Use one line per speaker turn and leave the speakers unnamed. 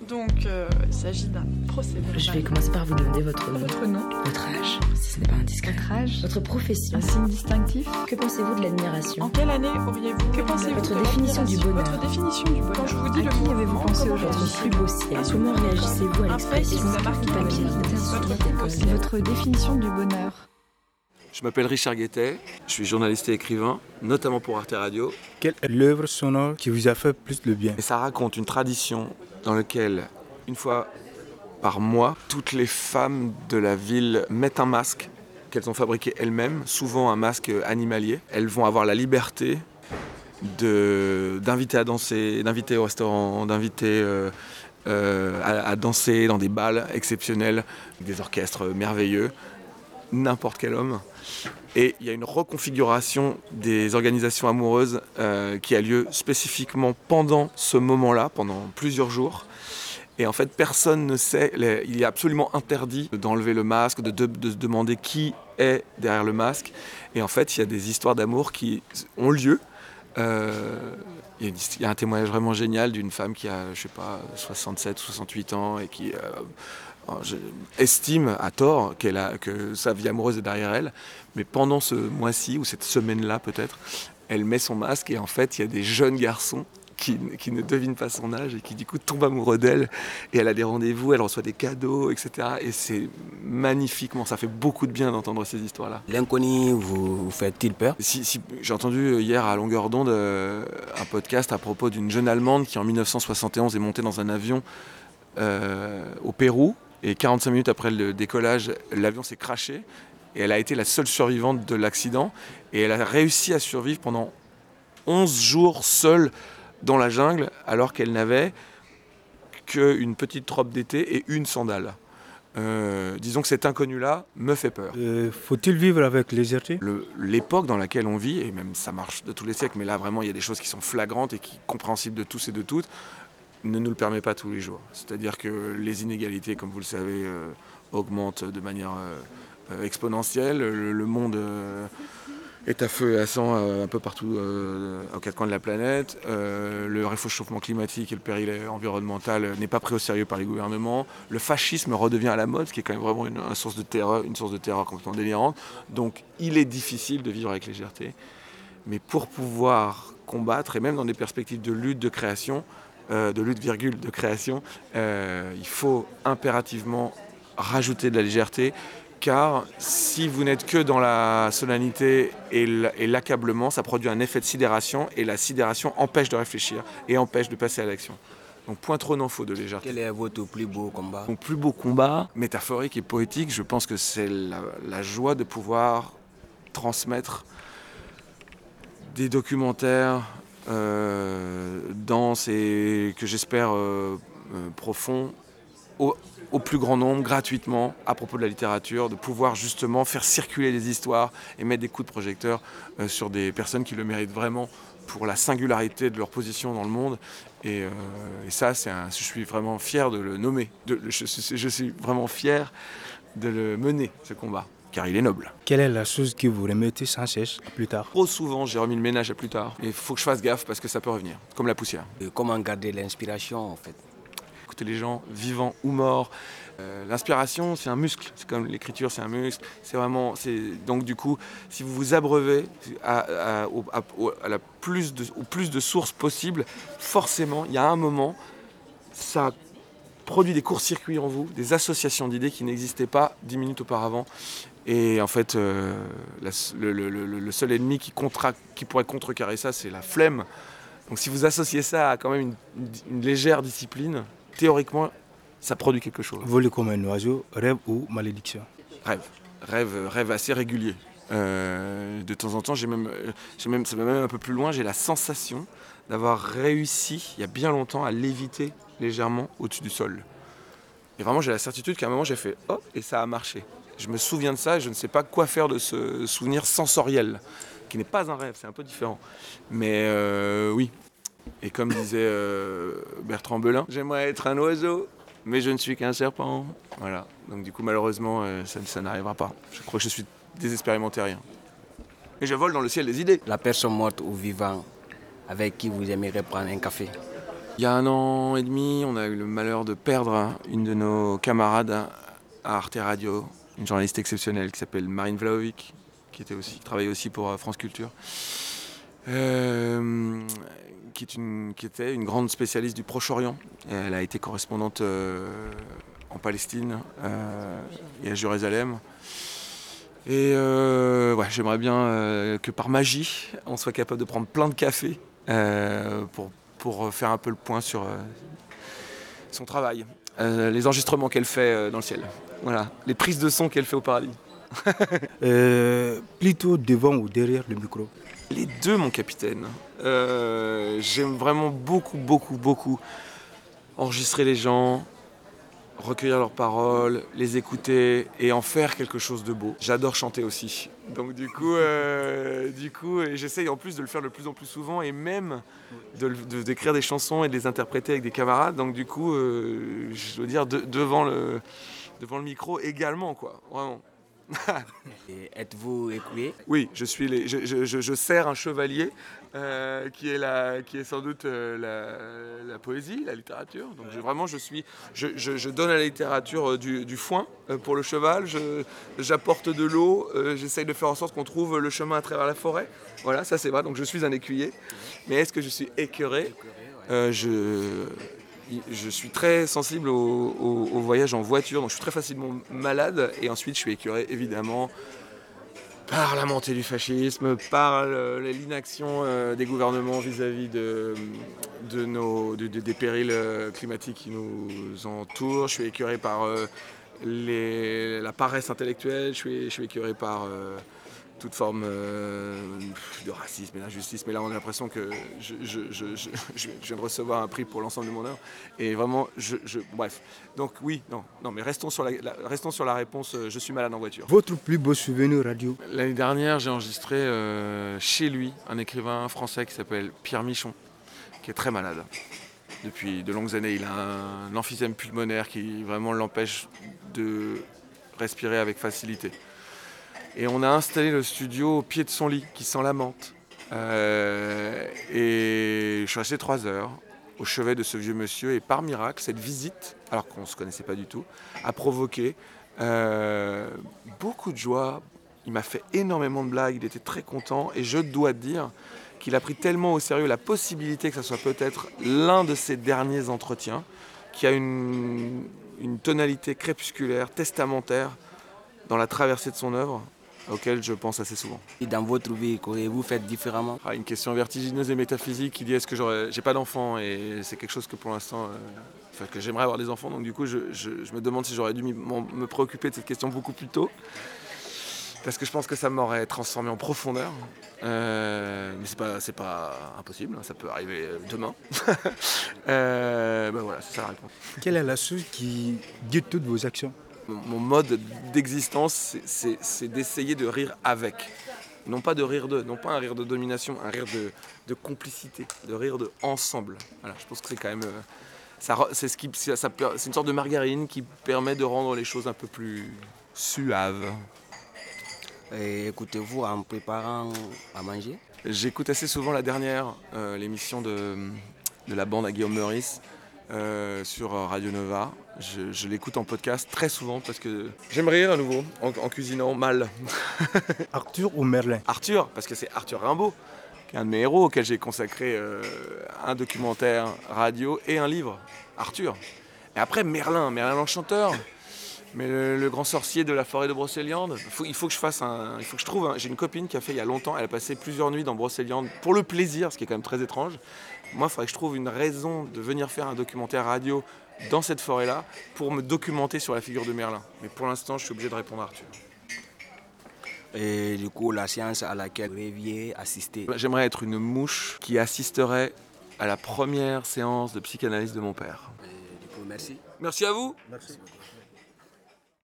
Donc, il s'agit d'un procès verbal.
Je vais commencer par vous demander votre nom.
Votre nom.
Votre âge, si ce n'est pas indiscret.
Votre âge.
Votre profession.
Un signe distinctif.
Que pensez-vous de
En
l'admiration?
quelle année auriez-vous... Que pensez-vous
Votre
de
définition du
l'admiration?
bonheur.
Votre définition du bonheur. Quand je vous dis
À
le
qui
mot
avez-vous
enfant,
pensé
comment
aujourd'hui? Votre plus
réagissez-vous?
beau ciel.
Un
Comment
souvenir
réagissez-vous à
Un fait qui
l'expression
vous a marqué
papier,
votre plus beau ciel.
Votre
définition du bonheur.
Je m'appelle Richard Guettet, je suis journaliste et écrivain, notamment pour Arte Radio.
Quelle est l'œuvre sonore qui vous a fait plus de bien?
Et ça raconte une tradition dans laquelle, une fois par mois, toutes les femmes de la ville mettent un masque qu'elles ont fabriqué elles-mêmes, souvent un masque animalier. Elles vont avoir la liberté d'inviter à danser, d'inviter au restaurant, d'inviter à danser dans des bals exceptionnels, avec des orchestres merveilleux, n'importe quel homme. Et il y a une reconfiguration des organisations amoureuses qui a lieu spécifiquement pendant ce moment-là, pendant plusieurs jours. Et en fait, personne ne sait, il est absolument interdit d'enlever le masque, de se demander qui est derrière le masque. Et en fait, il y a des histoires d'amour qui ont lieu. Il y a un témoignage vraiment génial d'une femme qui a, 67 ou 68 ans et qui estime à tort que sa vie amoureuse est derrière elle. Mais pendant ce mois-ci, ou cette semaine-là peut-être, elle met son masque et en fait, il y a des jeunes garçons qui ne devinent pas son âge et qui du coup tombent amoureux d'elle. Et elle a des rendez-vous, elle reçoit des cadeaux, etc. Et c'est magnifiquement, ça fait beaucoup de bien d'entendre ces histoires-là.
L'inconnu vous fait-il peur?
J'ai entendu hier à longueur d'onde un podcast à propos d'une jeune Allemande qui en 1971 est montée dans un avion au Pérou. Et 45 minutes après le décollage, l'avion s'est crashé. Et elle a été la seule survivante de l'accident. Et elle a réussi à survivre pendant 11 jours seule dans la jungle, alors qu'elle n'avait qu'une petite robe d'été et une sandale. Disons que cet inconnu-là me fait peur.
Faut-il vivre avec légèreté?
L'époque dans laquelle on vit, et même ça marche de tous les siècles, mais là vraiment il y a des choses qui sont flagrantes et qui sont compréhensibles de tous et de toutes, ne nous le permet pas tous les jours. C'est-à-dire que les inégalités, comme vous le savez, augmentent de manière exponentielle. Le monde est à feu et à sang un peu partout aux quatre coins de la planète. Le réchauffement climatique et le péril environnemental n'est pas pris au sérieux par les gouvernements. Le fascisme redevient à la mode, ce qui est quand même vraiment une source de terreur complètement délirante. Donc il est difficile de vivre avec légèreté. Mais pour pouvoir combattre, et même dans des perspectives de lutte, de création, de création, il faut impérativement rajouter de la légèreté. Car si vous n'êtes que dans la solennité et l'accablement, ça produit un effet de sidération et la sidération empêche de réfléchir et empêche de passer à l'action. Donc point trop n'en faut de légèreté.
Quel est votre plus beau combat?
Mon plus beau combat, métaphorique et poétique, je pense que c'est la joie de pouvoir transmettre des documentaires denses et que j'espère profonds au plus grand nombre, gratuitement, à propos de la littérature, de pouvoir justement faire circuler des histoires et mettre des coups de projecteur sur des personnes qui le méritent vraiment pour la singularité de leur position dans le monde. Et ça, je suis vraiment fier de le nommer. Je suis vraiment fier de le mener, ce combat, car il est noble.
Quelle est la chose que vous remettez sans cesse à plus tard?
Trop souvent, j'ai remis le ménage à plus tard. Et il faut que je fasse gaffe parce que ça peut revenir, comme la poussière.
Et comment garder l'inspiration en fait?
Écouter les gens, vivants ou morts. L'inspiration, c'est un muscle. C'est comme l'écriture, c'est un muscle. Donc du coup, si vous vous abreuvez au plus de sources possibles, forcément, il y a un moment, ça produit des courts-circuits en vous, des associations d'idées qui n'existaient pas 10 minutes auparavant. Et en fait, le seul ennemi qui pourrait contrecarrer ça, c'est la flemme. Donc si vous associez ça à quand même une légère discipline, théoriquement, ça produit quelque chose.
Voler comme un oiseau, rêve ou malédiction?
Rêve assez régulier. De temps en temps, ça va même un peu plus loin, j'ai la sensation d'avoir réussi, il y a bien longtemps, à léviter légèrement au-dessus du sol. Et vraiment, j'ai la certitude qu'à un moment, j'ai fait « hop » et ça a marché. Je me souviens de ça et je ne sais pas quoi faire de ce souvenir sensoriel, qui n'est pas un rêve, c'est un peu différent. Mais oui. Et comme disait Bertrand Belin, j'aimerais être un oiseau, mais je ne suis qu'un serpent. Voilà. Donc du coup, malheureusement, ça n'arrivera pas. Je crois que je suis désespérément terrien. Et je vole dans le ciel des idées.
La personne morte ou vivante avec qui vous aimeriez prendre un café?
Il y a 1 an et demi, on a eu le malheur de perdre une de nos camarades à Arte Radio, une journaliste exceptionnelle qui s'appelle Marine Vlahovic, qui travaillait aussi pour France Culture, qui était une grande spécialiste du Proche-Orient. Elle a été correspondante en Palestine et à Jérusalem. Et j'aimerais bien que par magie, on soit capable de prendre plein de café pour faire un peu le point sur son travail, les enregistrements qu'elle fait dans le ciel, voilà, les prises de son qu'elle fait au paradis.
Plutôt devant ou derrière le micro?
Les deux, mon capitaine. J'aime vraiment beaucoup enregistrer les gens, recueillir leurs paroles, les écouter et en faire quelque chose de beau. J'adore chanter aussi. Donc du coup j'essaye en plus de le faire de plus en plus souvent et même d'écrire des chansons et de les interpréter avec des camarades. Donc du coup, je veux dire, devant le micro également, quoi, vraiment.
Et êtes-vous écuyer?
Oui, je sers un chevalier qui est sans doute la poésie, la littérature. Donc je donne à la littérature du foin pour le cheval, j'apporte de l'eau, j'essaye de faire en sorte qu'on trouve le chemin à travers la forêt. Voilà, ça c'est vrai, donc je suis un écuyer. Mais est-ce que je suis écœuré? Je suis très sensible au voyage en voiture, donc je suis très facilement malade. Et ensuite, je suis écœuré, évidemment, par la montée du fascisme, par l'inaction des gouvernements vis-à-vis des périls climatiques qui nous entourent. Je suis écœuré par la paresse intellectuelle, je suis écœuré par toute forme de racisme et d'injustice. Mais là, on a l'impression que je viens de recevoir un prix pour l'ensemble de mon œuvre. Et vraiment, bref. Donc oui, non, mais restons sur la réponse, je suis malade en voiture.
Votre plus beau souvenir radio?
L'année dernière, j'ai enregistré chez lui un écrivain français qui s'appelle Pierre Michon, qui est très malade. Depuis de longues années, il a un emphysème pulmonaire qui vraiment l'empêche de respirer avec facilité. Et on a installé le studio au pied de son lit, qui sent la menthe. Et je suis resté 3 heures au chevet de ce vieux monsieur. Et par miracle, cette visite, alors qu'on ne se connaissait pas du tout, a provoqué beaucoup de joie. Il m'a fait énormément de blagues, il était très content. Et je dois dire qu'il a pris tellement au sérieux la possibilité que ça soit peut-être l'un de ses derniers entretiens, qui a une tonalité crépusculaire, testamentaire, dans la traversée de son œuvre, auquel je pense assez souvent.
Et dans votre vie, qu'auriez-vous fait différemment?
Une question vertigineuse et métaphysique qui dit est-ce que j'ai pas d'enfant, et c'est quelque chose que pour l'instant, que j'aimerais avoir des enfants, donc du coup je me demande si j'aurais dû me préoccuper de cette question beaucoup plus tôt, parce que je pense que ça m'aurait transformé en profondeur, mais c'est pas impossible, ça peut arriver demain. Voilà, c'est ça la réponse.
Quelle est la chose qui guide toutes vos actions?
Mon mode d'existence, c'est d'essayer de rire avec. Non pas de rire de, non pas un rire de domination, un rire de complicité, de rire de ensemble. Voilà, je pense que c'est quand même... c'est une sorte de margarine qui permet de rendre les choses un peu plus suaves.
Et écoutez-vous en préparant à manger?
J'écoute assez souvent la dernière, l'émission de la bande à Guillaume Meurice, sur Radio Nova. Je l'écoute en podcast très souvent parce que j'aime rire à nouveau en cuisinant mal.
Arthur ou Merlin?
Arthur, parce que c'est Arthur Rimbaud, qui est un de mes héros auquel j'ai consacré un documentaire radio et un livre, Arthur. Et après Merlin l'enchanteur, mais le grand sorcier de la forêt de Brocéliande. Il faut que je trouve. J'ai une copine qui a fait il y a longtemps, elle a passé plusieurs nuits dans Brocéliande pour le plaisir, ce qui est quand même très étrange. Moi, il faudrait que je trouve une raison de venir faire un documentaire radio dans cette forêt-là pour me documenter sur la figure de Merlin. Mais pour l'instant, je suis obligé de répondre à Arthur.
Et du coup, la séance à laquelle vous rêviez assister?
J'aimerais être une mouche qui assisterait à la première séance de psychanalyse de mon père.
Du coup, merci.
Merci à vous.
Merci.